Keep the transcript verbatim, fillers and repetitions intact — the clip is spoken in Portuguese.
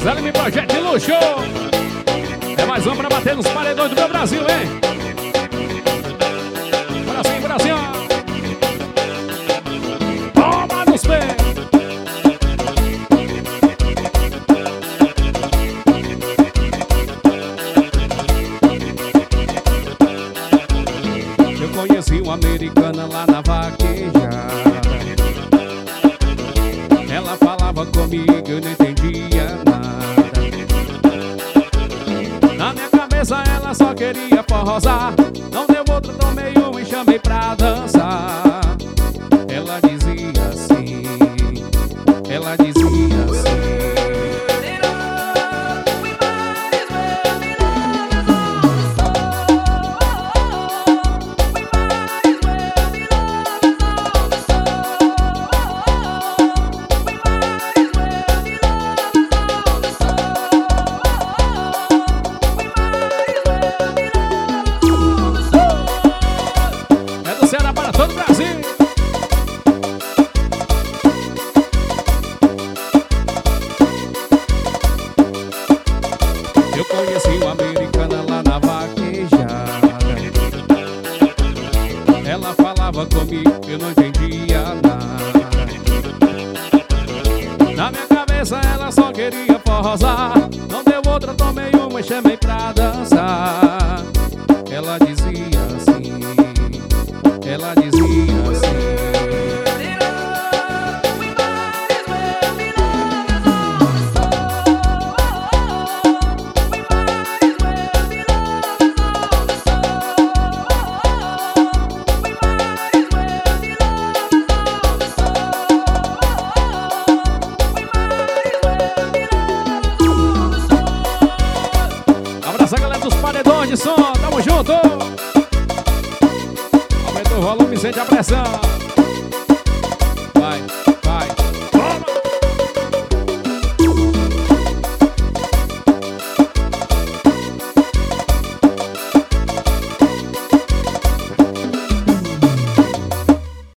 Exame Projeto de Luxo. É mais um pra bater nos paredões do meu Brasil, hein? Brasil, Brasil. Toma nos pés. Eu conheci uma americana lá na vaquejada. Ela falava comigo, eu não entendia nada. Na minha cabeça ela só queria forrosar. Não deu outra, tomei uma e chamei pra dançar. Ela dizia assim, ela dizia assim. Ceará para todo o Brasil. Eu conheci uma americana lá na vaquejada. Ela falava comigo, eu não entendia nada. Na minha cabeça ela só queria forrosar. Não deu outra, tomei uma e chamei pra dançar. Ela dizia assim, ela dizia assim. Abraça a galera dos paredões de som, tamo junto. O volume, sente a pressão.